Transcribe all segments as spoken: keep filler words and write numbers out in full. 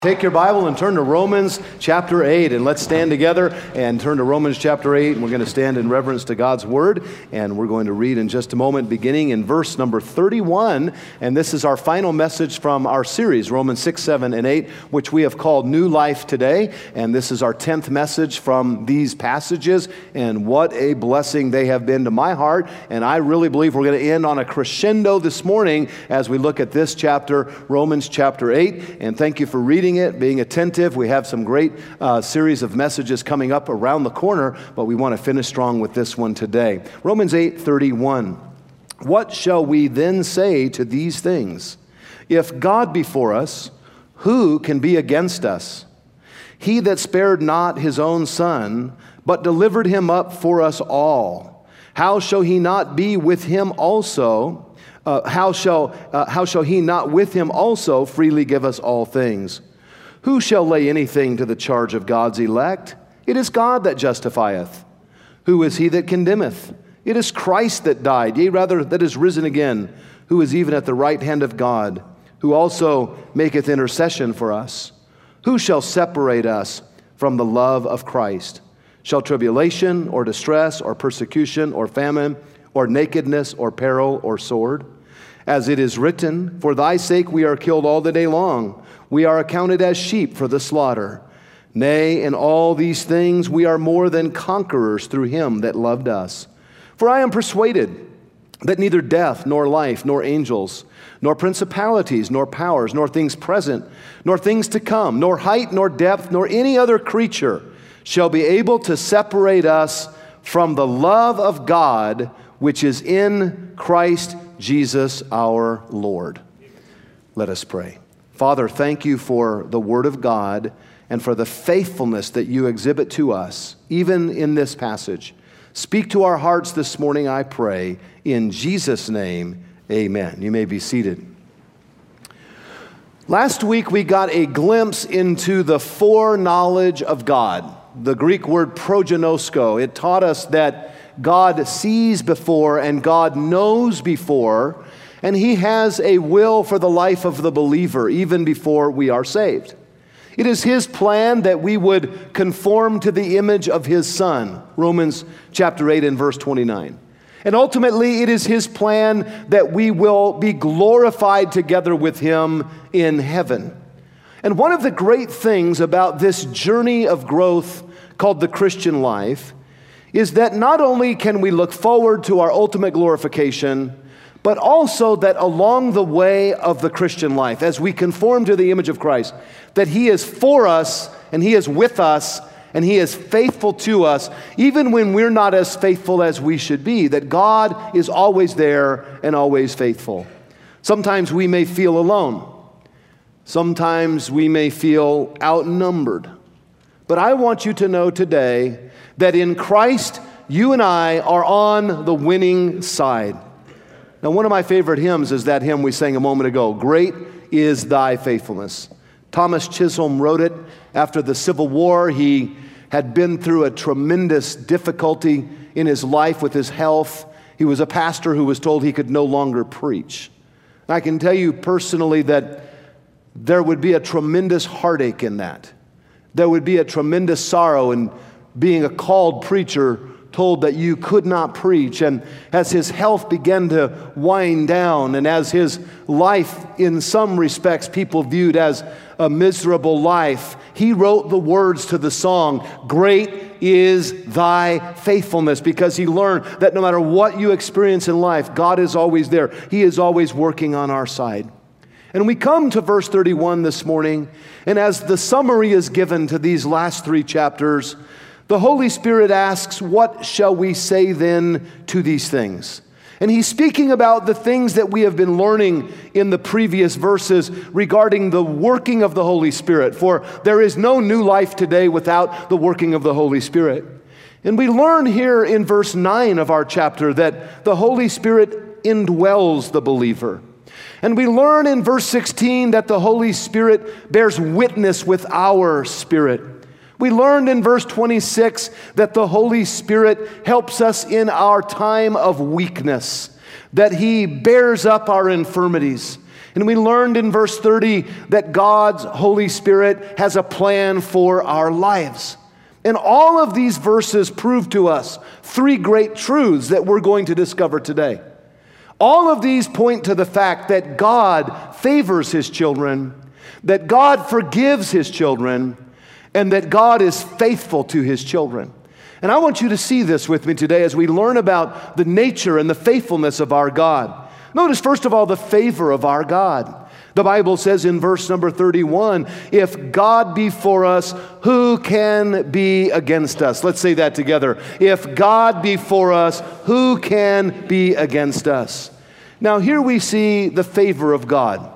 Take your Bible and turn to Romans chapter eight, and let's stand together and turn to Romans chapter eight, and we're going to stand in reverence to God's Word, and we're going to read in just a moment, beginning in verse number thirty-one, and this is our final message from our series, Romans six, seven, and eight, which we have called New Life Today, and this is our tenth message from these passages, and what a blessing they have been to my heart, and I really believe we're going to end on a crescendo this morning as we look at this chapter, Romans chapter eight, and thank you for reading it, being attentive. We have some great uh, series of messages coming up around the corner, but we want to finish strong with this one today. Romans eight thirty-one. What shall we then say to these things? If God be for us, who can be against us? He that spared not his own son, but delivered him up for us all, how shall he not be with him also? Uh, how shall uh, how shall he not with him also freely give us all things? Who shall lay anything to the charge of God's elect? It is God that justifieth. Who is he that condemneth? It is Christ that died, yea, rather, that is risen again, who is even at the right hand of God, who also maketh intercession for us. Who shall separate us from the love of Christ? Shall tribulation, or distress, or persecution, or famine, or nakedness, or peril, or sword? As it is written, for thy sake we are killed all the day long. We are accounted as sheep for the slaughter. Nay, in all these things we are more than conquerors through him that loved us. For I am persuaded that neither death, nor life, nor angels, nor principalities, nor powers, nor things present, nor things to come, nor height, nor depth, nor any other creature shall be able to separate us from the love of God which is in Christ Jesus our Lord. Let us pray. Father, thank you for the Word of God and for the faithfulness that you exhibit to us, even in this passage. Speak to our hearts this morning, I pray. In Jesus' name, amen. You may be seated. Last week, we got a glimpse into the foreknowledge of God, the Greek word prognosko. It taught us that God sees before and God knows before, and he has a will for the life of the believer even before we are saved. It is his plan that we would conform to the image of his Son, Romans chapter eight and verse twenty-nine. And ultimately, it is his plan that we will be glorified together with him in heaven. And one of the great things about this journey of growth called the Christian life is that not only can we look forward to our ultimate glorification, but also that along the way of the Christian life, as we conform to the image of Christ, that he is for us and he is with us and he is faithful to us, even when we're not as faithful as we should be, that God is always there and always faithful. Sometimes we may feel alone. Sometimes we may feel outnumbered. But I want you to know today that in Christ, you and I are on the winning side. Now, one of my favorite hymns is that hymn we sang a moment ago, Great is Thy Faithfulness. Thomas Chisholm wrote it after the Civil War. He had been through a tremendous difficulty in his life with his health. He was a pastor who was told he could no longer preach. And I can tell you personally that there would be a tremendous heartache in that. There would be a tremendous sorrow in being a called preacher, told that you could not preach. And as his health began to wind down, and as his life in some respects people viewed as a miserable life, he wrote the words to the song, Great is Thy Faithfulness, because he learned that no matter what you experience in life, God is always there. He is always working on our side. And we come to verse thirty-one this morning, and as the summary is given to these last three chapters, the Holy Spirit asks, what shall we say then to these things? And he's speaking about the things that we have been learning in the previous verses regarding the working of the Holy Spirit. For there is no new life today without the working of the Holy Spirit. And we learn here in verse nine of our chapter that the Holy Spirit indwells the believer. And we learn in verse sixteen that the Holy Spirit bears witness with our spirit. We learned in verse twenty-six that the Holy Spirit helps us in our time of weakness, that he bears up our infirmities. And we learned in verse thirty that God's Holy Spirit has a plan for our lives. And all of these verses prove to us three great truths that we're going to discover today. All of these point to the fact that God favors His children, that God forgives His children, and that God is faithful to His children. And I want you to see this with me today as we learn about the nature and the faithfulness of our God. Notice, first of all, the favor of our God. The Bible says in verse number thirty-one, if God be for us, who can be against us? Let's say that together. If God be for us, who can be against us? Now here we see the favor of God.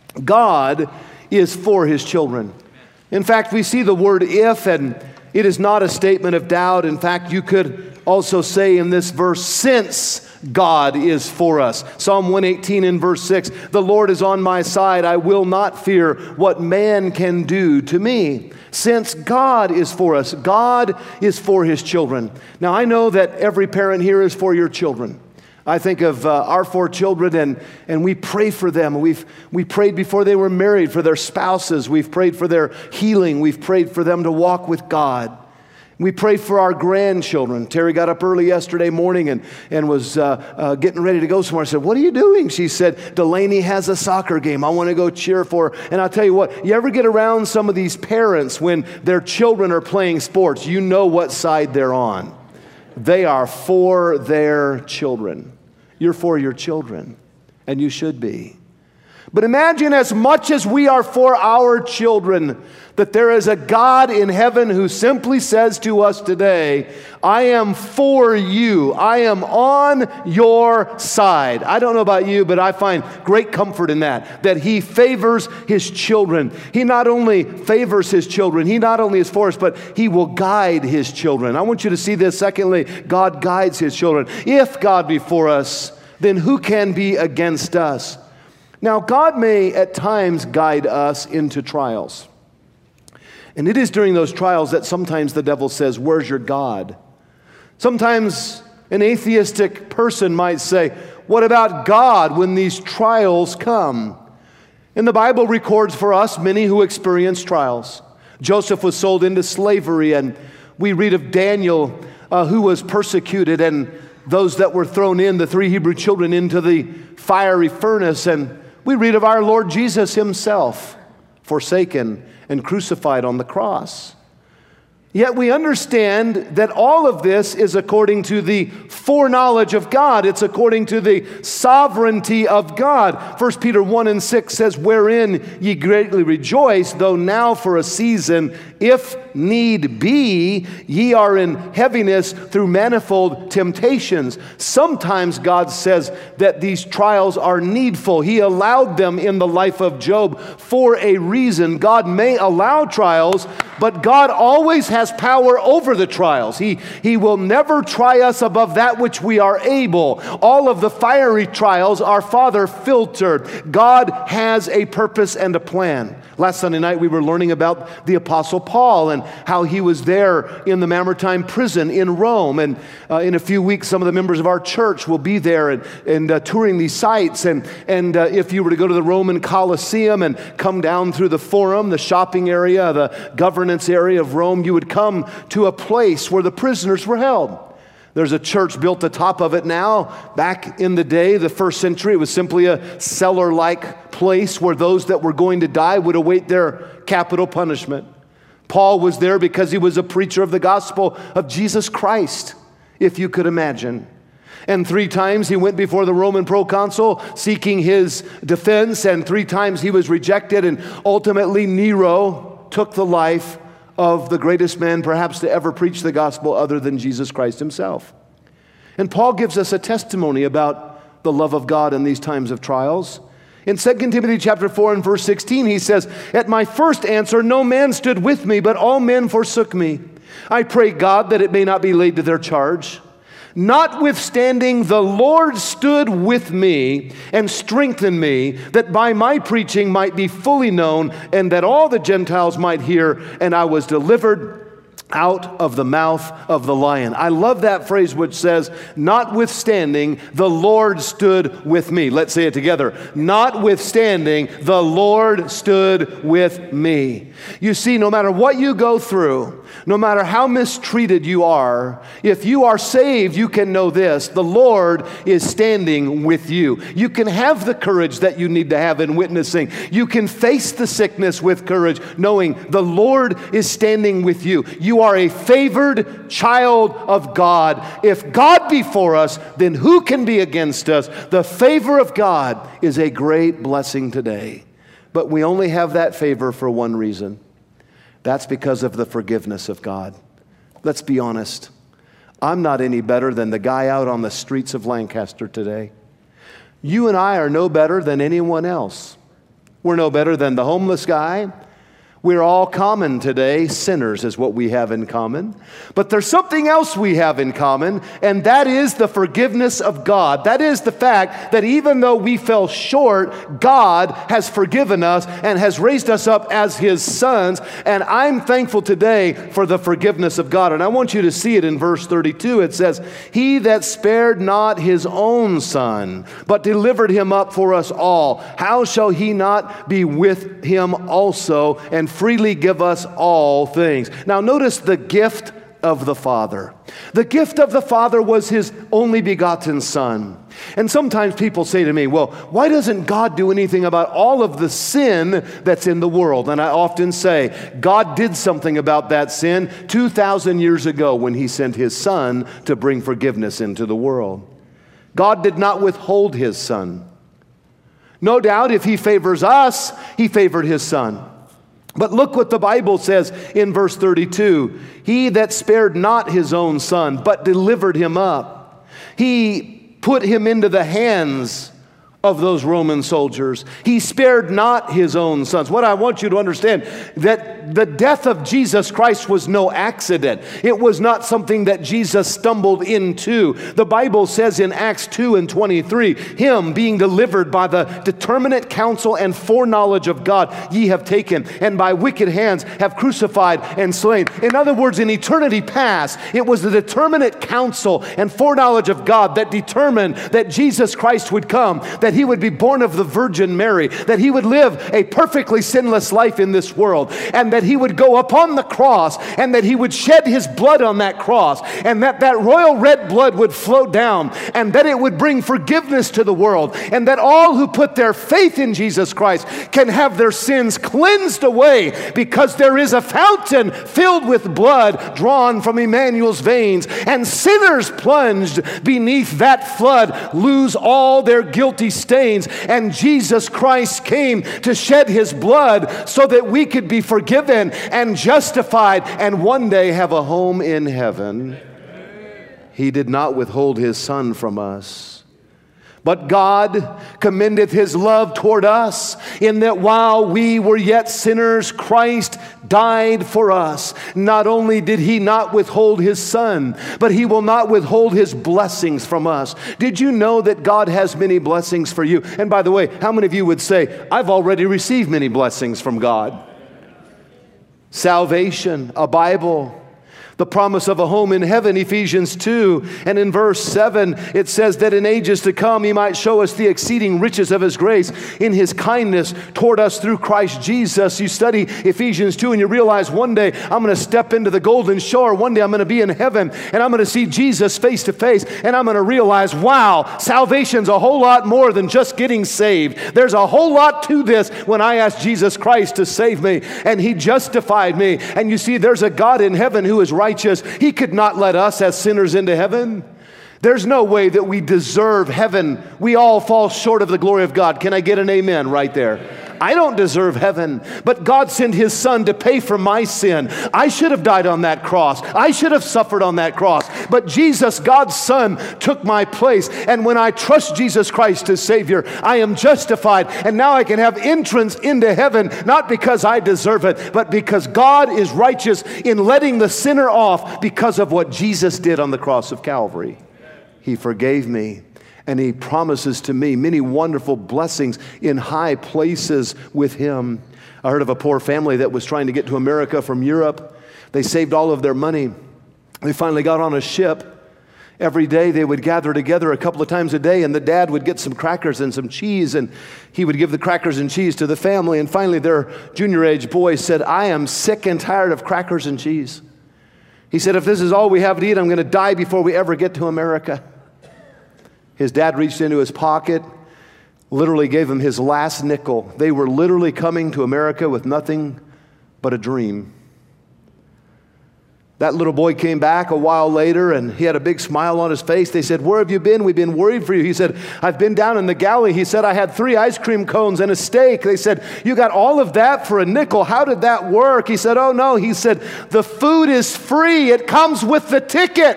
God is for His children. In fact, we see the word if, and it is not a statement of doubt. In fact, you could also say in this verse, since God is for us. Psalm one eighteen in verse six, the Lord is on my side, I will not fear what man can do to me. Since God is for us, God is for His children. Now I know that every parent here is for your children. I think of uh, our four children, and, and we pray for them. We've we prayed before they were married for their spouses. We've prayed for their healing. We've prayed for them to walk with God. We pray for our grandchildren. Terry got up early yesterday morning and, and was uh, uh, getting ready to go somewhere. I said, what are you doing? She said, Delaney has a soccer game. I want to go cheer for her. And I'll tell you what, you ever get around some of these parents when their children are playing sports, you know what side they're on. They are for their children. You're for your children, and you should be. But imagine, as much as we are for our children, that there is a God in heaven who simply says to us today, I am for you. I am on your side. I don't know about you, but I find great comfort in that, that He favors His children. He not only favors His children, He not only is for us, but He will guide His children. I want you to see this. Secondly, God guides His children. If God be for us, then who can be against us? Now, God may at times guide us into trials. And it is during those trials that sometimes the devil says, where's your God? Sometimes an atheistic person might say, what about God when these trials come? And the Bible records for us many who experienced trials. Joseph was sold into slavery, and we read of Daniel uh, who was persecuted, and those that were thrown in, the three Hebrew children, into the fiery furnace. And we read of our Lord Jesus Himself, forsaken and crucified on the cross. Yet we understand that all of this is according to the foreknowledge of God. It's according to the sovereignty of God. First Peter one and six says, wherein ye greatly rejoice, though now for a season, if need be, ye are in heaviness through manifold temptations. Sometimes God says that these trials are needful. He allowed them in the life of Job for a reason. God may allow trials, but God always has power over the trials. He, he will never try us above that which we are able. All of the fiery trials our Father filtered. God has a purpose and a plan. Last Sunday night we were learning about the Apostle Paul and how he was there in the Mamertine prison in Rome. And uh, in a few weeks, some of the members of our church will be there and, and uh, touring these sites. And, and uh, if you were to go to the Roman Colosseum and come down through the Forum, the shopping area, the governance area of Rome, you would come to a place where the prisoners were held. There's a church built atop of it now. Back in the day, the first century, it was simply a cellar-like place where those that were going to die would await their capital punishment. Paul was there because he was a preacher of the gospel of Jesus Christ, if you could imagine. And three times he went before the Roman proconsul seeking his defense, and three times he was rejected, and ultimately Nero took the life of the greatest man perhaps to ever preach the gospel other than Jesus Christ Himself. And Paul gives us a testimony about the love of God in these times of trials. In Second Timothy chapter four and verse sixteen, he says, at my first answer, no man stood with me, but all men forsook me. I pray God that it may not be laid to their charge. Notwithstanding, the Lord stood with me and strengthened me, that by my preaching might be fully known, and that all the Gentiles might hear, and I was delivered out of the mouth of the lion. I love that phrase which says, notwithstanding, the Lord stood with me. Let's say it together. Notwithstanding, the Lord stood with me. You see, no matter what you go through, no matter how mistreated you are, if you are saved, you can know this: the Lord is standing with you. You can have the courage that you need to have in witnessing. You can face the sickness with courage, knowing the Lord is standing with you. You are a favored child of God. If God be for us, then who can be against us? The favor of God is a great blessing today. But we only have that favor for one reason. That's because of the forgiveness of God. Let's be honest. I'm not any better than the guy out on the streets of Lancaster today. You and I are no better than anyone else. We're no better than the homeless guy. We're all common today. Sinners is what we have in common. But there's something else we have in common, and that is the forgiveness of God. That is the fact that even though we fell short, God has forgiven us and has raised us up as His sons. And I'm thankful today for the forgiveness of God. And I want you to see it in verse thirty-two. It says, He that spared not His own Son, but delivered Him up for us all, how shall He not be with Him also, and freely give us all things? Now notice the gift of the Father. The gift of the Father was His only begotten Son. And sometimes people say to me, well, why doesn't God do anything about all of the sin that's in the world? And I often say, God did something about that sin two thousand years ago when He sent His Son to bring forgiveness into the world. God did not withhold His Son. No doubt if He favors us, He favored His Son. But look what the Bible says in verse thirty-two. He that spared not His own Son, but delivered Him up. He put Him into the hands of those Roman soldiers. He spared not His own sons. What I want you to understand, that the death of Jesus Christ was no accident. It was not something that Jesus stumbled into. The Bible says in Acts two and twenty-three, Him being delivered by the determinate counsel and foreknowledge of God, ye have taken, and by wicked hands have crucified and slain. In other words, in eternity past, it was the determinate counsel and foreknowledge of God that determined that Jesus Christ would come, that He would be born of the Virgin Mary, that He would live a perfectly sinless life in this world, and that He would go upon the cross, and that He would shed His blood on that cross, and that that royal red blood would flow down, and that it would bring forgiveness to the world, and that all who put their faith in Jesus Christ can have their sins cleansed away, because there is a fountain filled with blood drawn from Emmanuel's veins, and sinners plunged beneath that flood lose all their guilty stains. And Jesus Christ came to shed His blood so that we could be forgiven and justified and one day have a home in heaven. He did not withhold His Son from us. But God commendeth His love toward us, in that while we were yet sinners, Christ died for us. Not only did He not withhold His Son, but He will not withhold His blessings from us. Did you know that God has many blessings for you? And by the way, how many of you would say, I've already received many blessings from God? Salvation, a Bible, the promise of a home in heaven, Ephesians two. And in verse seven, it says that in ages to come, He might show us the exceeding riches of His grace in His kindness toward us through Christ Jesus. You study Ephesians two and you realize one day I'm going to step into the golden shore. One day I'm going to be in heaven and I'm going to see Jesus face to face. And I'm going to realize, wow, salvation's a whole lot more than just getting saved. There's a whole lot to this when I asked Jesus Christ to save me. And He justified me. And you see, there's a God in heaven who is righteous. He could not let us as sinners into heaven. There's no way that we deserve heaven. We all fall short of the glory of God. Can I get an amen right there? I don't deserve heaven, but God sent His Son to pay for my sin. I should have died on that cross. I should have suffered on that cross. But Jesus, God's Son, took my place. And when I trust Jesus Christ as Savior, I am justified. And now I can have entrance into heaven, not because I deserve it, but because God is righteous in letting the sinner off because of what Jesus did on the cross of Calvary. He forgave me. And He promises to me many wonderful blessings in high places with Him. I heard of a poor family that was trying to get to America from Europe. They saved all of their money. They finally got on a ship. Every day they would gather together a couple of times a day, and the dad would get some crackers and some cheese, and he would give the crackers and cheese to the family. And finally their junior age boy said, I am sick and tired of crackers and cheese. He said, if this is all we have to eat, I'm going to die before we ever get to America. His dad reached into his pocket, literally gave him his last nickel. They were literally coming to America with nothing but a dream. That little boy came back a while later, and he had a big smile on his face. They said, where have you been? We've been worried for you. He said, I've been down in the galley. He said, I had three ice cream cones and a steak. They said, you got all of that for a nickel. How did that work? He said, oh no. He said, the food is free. It comes with the ticket.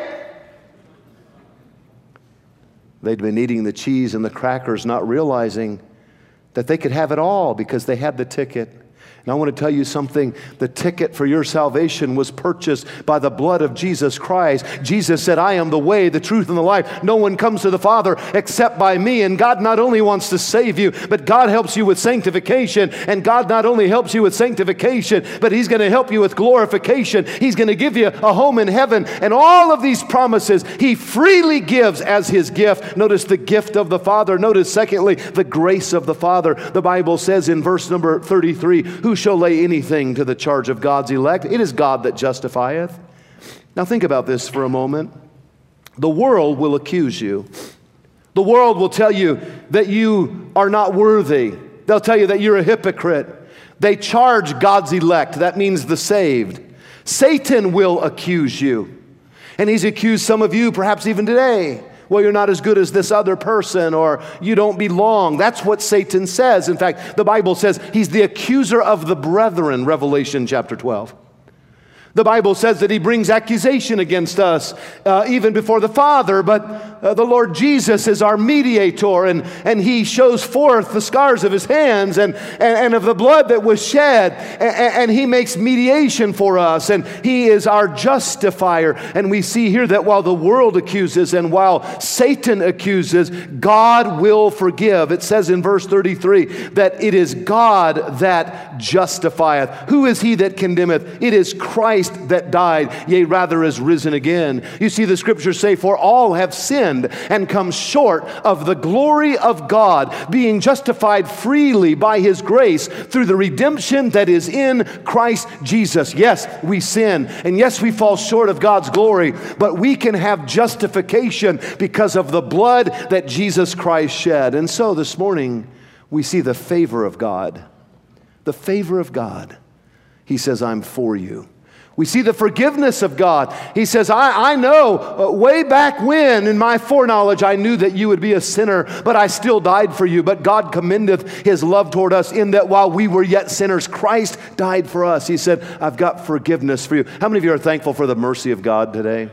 They'd been eating the cheese and the crackers, not realizing that they could have it all because they had the ticket. And I want to tell you something. The ticket for your salvation was purchased by the blood of Jesus Christ. Jesus said, I am the way, the truth, and the life. No one comes to the Father except by me. And God not only wants to save you, but God helps you with sanctification. And God not only helps you with sanctification, but He's going to help you with glorification. He's going to give you a home in heaven. And all of these promises He freely gives as His gift. Notice the gift of the Father. Notice, secondly, the grace of the Father. The Bible says in verse number thirty-three, who shall lay anything to the charge of God's elect? It is God that justifieth. Now think about this for a moment. The world will accuse you. The world will tell you that you are not worthy. They'll tell you that you're a hypocrite. They charge God's elect. That means the saved. Satan will accuse you. And he's accused some of you perhaps even today. Well, you're not as good as this other person, or you don't belong. That's what Satan says. In fact, the Bible says he's the accuser of the brethren, Revelation chapter twelve. The Bible says that he brings accusation against us, uh, even before the Father, but uh, the Lord Jesus is our mediator, and, and He shows forth the scars of His hands and, and, and of the blood that was shed, and, and He makes mediation for us, and He is our justifier. And we see here that while the world accuses and while Satan accuses, God will forgive. It says in verse thirty-three that it is God that justifieth. Who is He that condemneth? It is Christ that died, yea, rather is risen again. You see, the scriptures say, for all have sinned and come short of the glory of God, being justified freely by His grace through the redemption that is in Christ Jesus. Yes, we sin, and yes, we fall short of God's glory, but we can have justification because of the blood that Jesus Christ shed. And so this morning, we see the favor of God. The favor of God. He says, I'm for you. We see the forgiveness of God. He says, I, I know uh, way back when in my foreknowledge I knew that you would be a sinner, but I still died for you. But God commendeth His love toward us in that while we were yet sinners, Christ died for us. He said, I've got forgiveness for you. How many of you are thankful for the mercy of God today?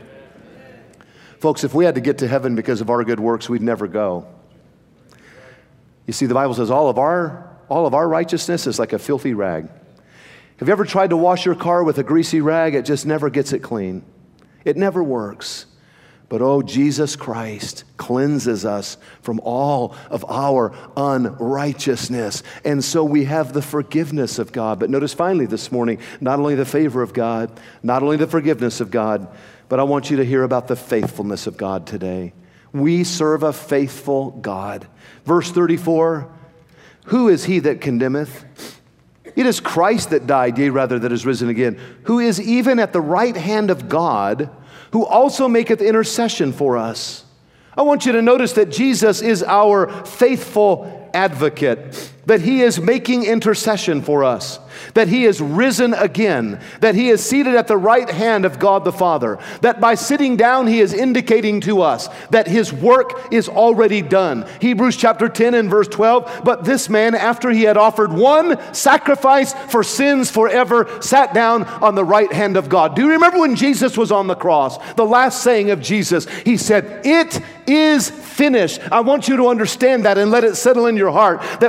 Folks, if we had to get to heaven because of our good works, we'd never go. You see, the Bible says all of our, all of our righteousness is like a filthy rag. Have you ever tried to wash your car with a greasy rag? It just never gets it clean. It never works. But oh, Jesus Christ cleanses us from all of our unrighteousness. And so we have the forgiveness of God. But notice finally this morning, not only the favor of God, not only the forgiveness of God, but I want you to hear about the faithfulness of God today. We serve a faithful God. Verse thirty-four, who is He that condemneth? It is Christ that died, yea, rather, that is risen again, who is even at the right hand of God, who also maketh intercession for us. I want you to notice that Jesus is our faithful advocate, that He is making intercession for us, that He is risen again, that He is seated at the right hand of God the Father, that by sitting down He is indicating to us that His work is already done. Hebrews chapter ten and verse twelve, but this man, after He had offered one sacrifice for sins forever, sat down on the right hand of God. Do you remember when Jesus was on the cross? The last saying of Jesus, He said, it is finished. I want you to understand that and let it settle in your heart, that when He sat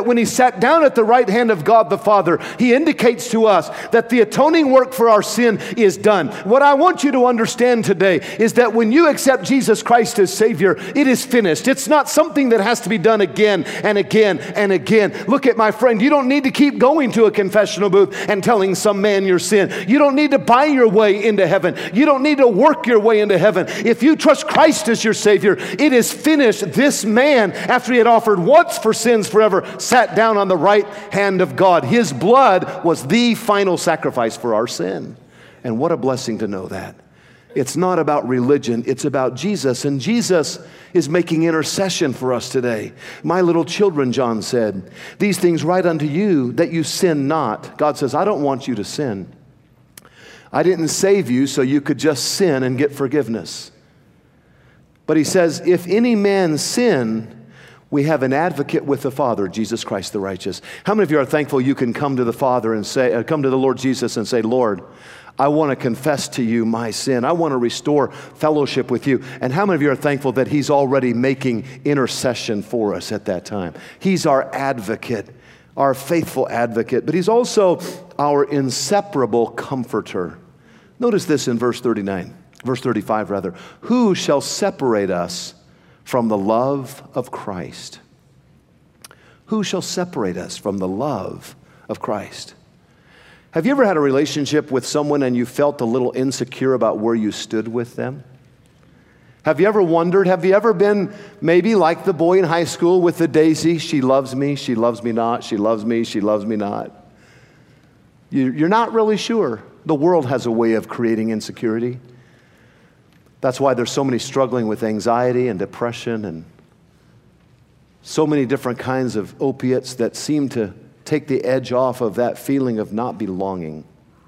sat down at the right hand of God the Father, he indicates to us that the atoning work for our sin is done. What I want you to understand today is that when you accept Jesus Christ as Savior, it is finished. It's not something that has to be done again and again and again. Look at my friend, you don't need to keep going to a confessional booth and telling some man your sin. You don't need to buy your way into heaven. You don't need to work your way into heaven. If you trust Christ as your Savior, it is finished. This man, after he had offered once for sins forever, sat down on the right hand of God. His blood was the final sacrifice for our sin. And what a blessing to know that. It's not about religion, it's about Jesus. And Jesus is making intercession for us today. My little children, John said, these things write unto you that you sin not. God says, I don't want you to sin. I didn't save you so you could just sin and get forgiveness. But he says, if any man sin, we have an advocate with the Father, Jesus Christ the righteous. How many of you are thankful you can come to the Father and say, uh, come to the Lord Jesus and say, Lord, I want to confess to you my sin. I want to restore fellowship with you. And how many of you are thankful that he's already making intercession for us at that time? He's our advocate, our faithful advocate, but he's also our inseparable comforter. Notice this in verse thirty-nine, verse thirty-five rather. Who shall separate us from the love of Christ? Who shall separate us from the love of Christ? Have you ever had a relationship with someone and you felt a little insecure about where you stood with them? Have you ever wondered, have you ever been maybe like the boy in high school with the daisy? She loves me, she loves me not, she loves me, she loves me not. You're not really sure. The world has a way of creating insecurity. That's why there's so many struggling with anxiety and depression and so many different kinds of opiates that seem to take the edge off of that feeling of not belonging.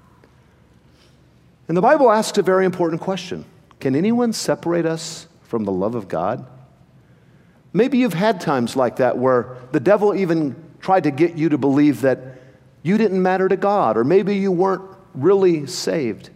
And the Bible asks a very important question. Can anyone separate us from the love of God? Maybe you've had times like that where the devil even tried to get you to believe that you didn't matter to God, or maybe you weren't really saved.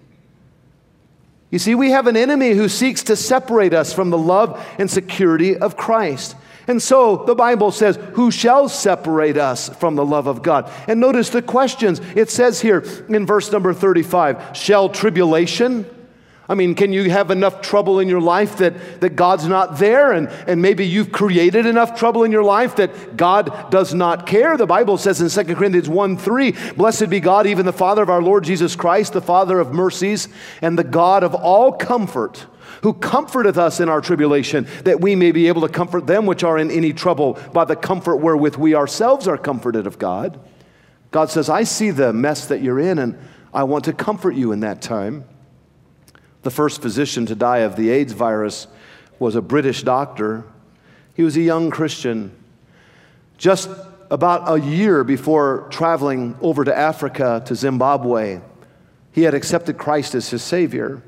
You see, we have an enemy who seeks to separate us from the love and security of Christ. And so the Bible says, who shall separate us from the love of God? And notice the questions. It says here in verse number thirty-five, shall tribulation? I mean, can you have enough trouble in your life that, that God's not there? And, and maybe you've created enough trouble in your life that God does not care? The Bible says in Second Corinthians one three, blessed be God, even the Father of our Lord Jesus Christ, the Father of mercies, and the God of all comfort, who comforteth us in our tribulation, that we may be able to comfort them which are in any trouble by the comfort wherewith we ourselves are comforted of God. God says, I see the mess that you're in, and I want to comfort you in that time. The first physician to die of the AIDS virus was a British doctor. He was a young Christian. Just about a year before traveling over to Africa, to Zimbabwe, he had accepted Christ as his Savior.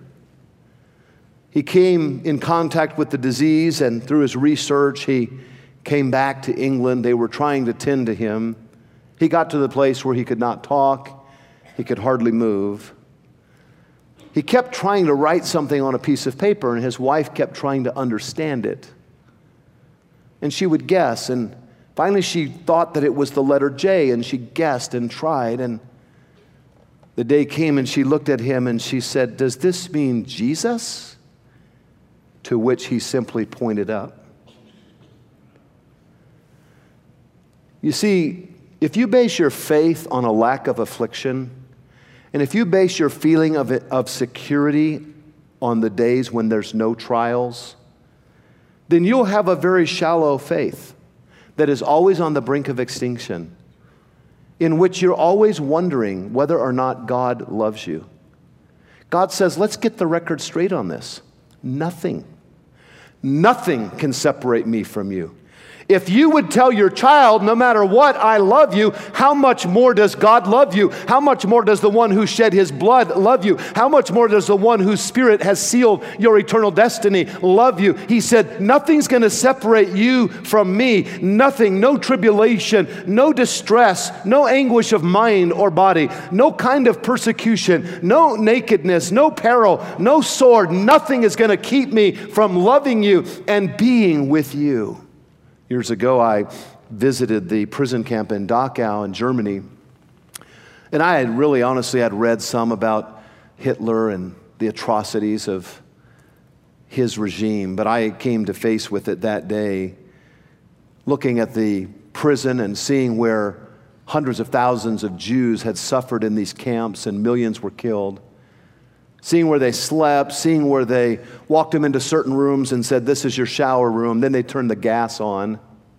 He came in contact with the disease, and through his research, he came back to England. They were trying to tend to him. He got to the place where he could not talk. He could hardly move. He kept trying to write something on a piece of paper, and his wife kept trying to understand it. And she would guess, and finally she thought that it was the letter J, and she guessed and tried, and the day came and she looked at him and she said, does this mean Jesus? To which he simply pointed up. You see, if you base your faith on a lack of affliction, and if you base your feeling of, it, of security on the days when there's no trials, then you'll have a very shallow faith that is always on the brink of extinction, in which you're always wondering whether or not God loves you. God says, let's get the record straight on this. Nothing, nothing can separate me from you. If you would tell your child, no matter what, I love you, how much more does God love you? How much more does the one who shed his blood love you? How much more does the one whose spirit has sealed your eternal destiny love you? He said, nothing's going to separate you from me. Nothing, no tribulation, no distress, no anguish of mind or body, no kind of persecution, no nakedness, no peril, no sword. Nothing is going to keep me from loving you and being with you. Years ago, I visited the prison camp in Dachau in Germany. And I had really honestly had read some about Hitler and the atrocities of his regime, but I came to face with it that day, looking at the prison and seeing where hundreds of thousands of Jews had suffered in these camps and millions were killed. Seeing where they slept, seeing where they walked them into certain rooms and said, "This is your shower room." Then they turned the gas on.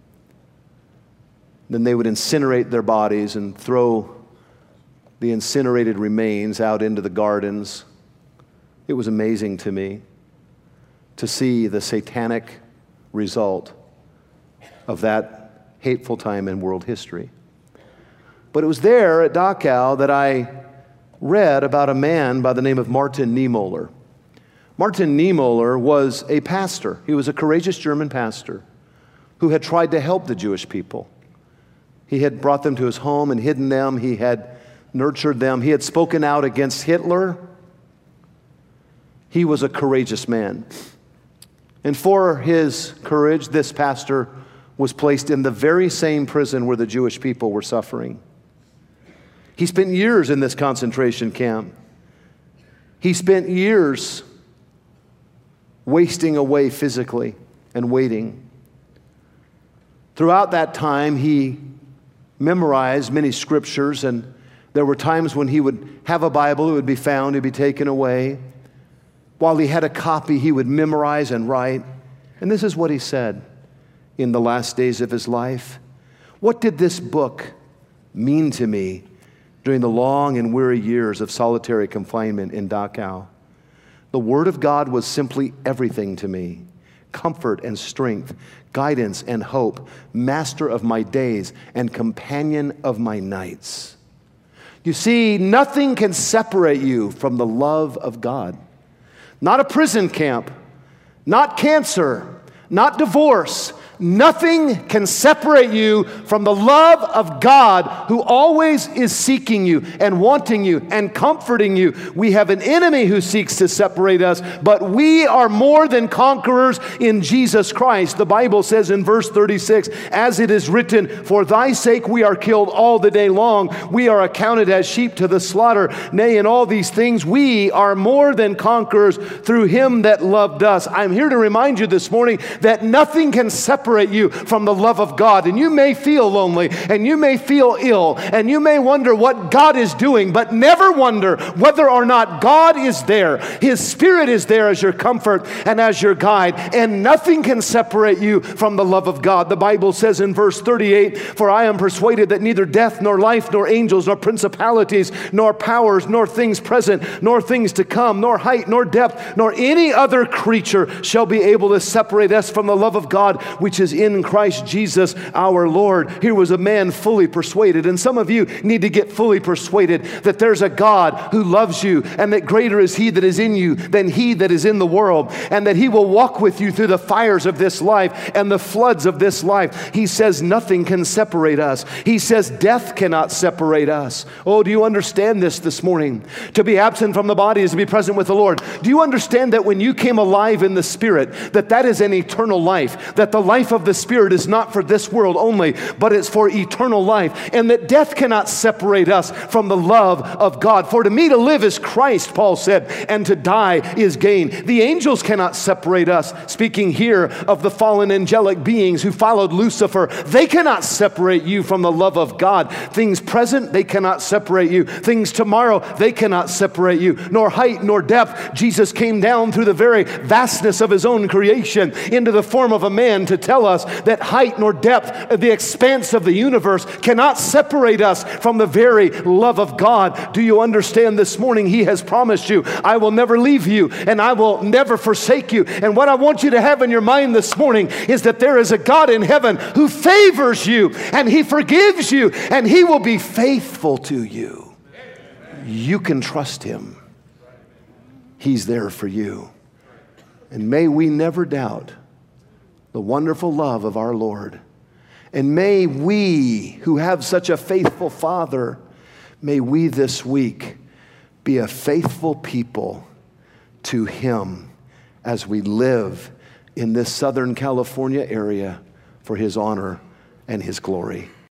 Then they would incinerate their bodies and throw the incinerated remains out into the gardens. It was amazing to me to see the satanic result of that hateful time in world history. But it was there at Dachau that I read about a man by the name of Martin Niemöller. Martin Niemöller was a pastor. He was a courageous German pastor who had tried to help the Jewish people. He had brought them to his home and hidden them. He had nurtured them. He had spoken out against Hitler. He was a courageous man. And for his courage, this pastor was placed in the very same prison where the Jewish people were suffering. He spent years in this concentration camp. He spent years wasting away physically and waiting. Throughout that time, he memorized many scriptures, and there were times when he would have a Bible, it would be found, it would be taken away. While he had a copy, he would memorize and write. And this is what he said in the last days of his life. "What did this book mean to me during the long and weary years of solitary confinement in Dachau? The Word of God was simply everything to me. Comfort and strength, guidance and hope, master of my days and companion of my nights." You see, nothing can separate you from the love of God. Not a prison camp, not cancer, not divorce. Nothing can separate you from the love of God, who always is seeking you and wanting you and comforting you. We have an enemy who seeks to separate us, but we are more than conquerors in Jesus Christ. The Bible says in verse thirty-six, "As it is written, for thy sake we are killed all the day long. We are accounted as sheep to the slaughter. Nay, in all these things we are more than conquerors through him that loved us." I'm here to remind you this morning that nothing can separate you from the love of God. And you may feel lonely, and you may feel ill, and you may wonder what God is doing, but never wonder whether or not God is there. His Spirit is there as your comfort and as your guide, and nothing can separate you from the love of God. The Bible says in verse thirty-eight, "For I am persuaded that neither death, nor life, nor angels, nor principalities, nor powers, nor things present, nor things to come, nor height, nor depth, nor any other creature shall be able to separate us from the love of God, which is in Christ Jesus our Lord." Here was a man fully persuaded, and some of you need to get fully persuaded that there's a God who loves you, and that greater is He that is in you than he that is in the world, and that He will walk with you through the fires of this life and the floods of this life. He says nothing can separate us. He says death cannot separate us. Oh, do you understand this this morning? To be absent from the body is to be present with the Lord. Do you understand that when you came alive in the Spirit, that that is an eternal life, that the life of the Spirit is not for this world only, but it's for eternal life, and that death cannot separate us from the love of God? "For to me to live is Christ," Paul said, "and to die is gain." The angels cannot separate us. Speaking here of the fallen angelic beings who followed Lucifer, they cannot separate you from the love of God. Things present, they cannot separate you. Things tomorrow, they cannot separate you. Nor height nor depth. Jesus came down through the very vastness of His own creation into the form of a man to tell us that height nor depth, the expanse of the universe, cannot separate us from the very love of God. Do you understand this morning? He has promised you, "I will never leave you and I will never forsake you." And what I want you to have in your mind this morning is that there is a God in heaven who favors you, and He forgives you, and He will be faithful to you. You can trust Him. He's there for you. And may we never doubt the wonderful love of our Lord. And may we, who have such a faithful Father, may we this week be a faithful people to Him as we live in this Southern California area for His honor and his glory.